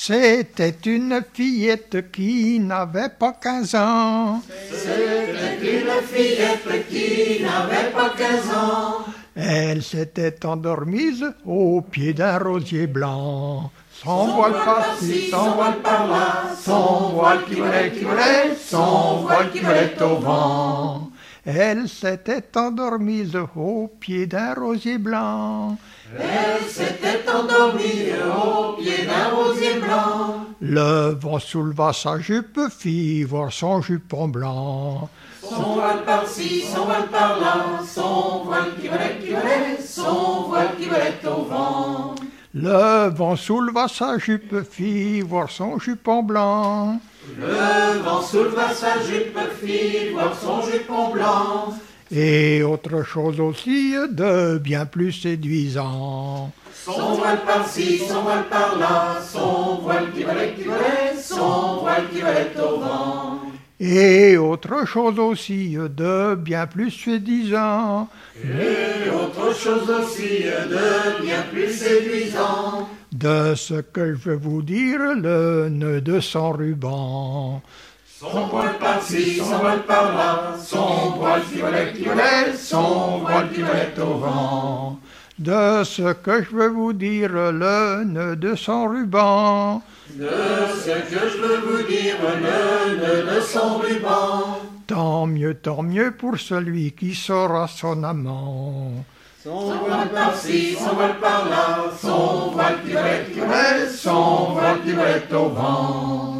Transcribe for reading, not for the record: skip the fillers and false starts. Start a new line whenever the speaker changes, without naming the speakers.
C'était une fillette qui n'avait pas 15 ans.
C'était une fillette qui n'avait pas 15 ans.
Elle s'était endormise au pied d'un rosier blanc. Son voile par-ci, son voile par-là, son voile qui volait, son voile qui volait au vent. Elle s'était endormise au pied d'un rosier blanc.
Elle s'était endormie au pied d'un rosier blanc.
Le vent souleva sa jupe, fit voir son jupon blanc.
Son voile par-ci, son voile par-là, son voile qui volait, son voile qui volait au vent.
Le vent souleva sa jupe, fit voir son jupon blanc.
Le vent souleva sa jupe, fit voir son jupon blanc.
Et autre chose aussi de bien plus séduisant.
Son voile par-ci, son voile par-là, son voile qui volait, son voile qui volait au vent.
Et autre chose aussi de bien plus séduisant.
Et autre chose aussi de bien plus séduisant.
De ce que je vais vous dire, le nœud de son ruban.
Son voile par-ci, son voile par-là, son voile qui volait, son voile qui volait au vent.
De ce que je veux vous dire, le nœud de son ruban.
De ce que je veux vous dire, le nœud de son ruban.
Tant mieux pour celui qui sera son amant.
Son voile par-ci, son voile par-là, son voile qui volait, son voile qui volait au vent.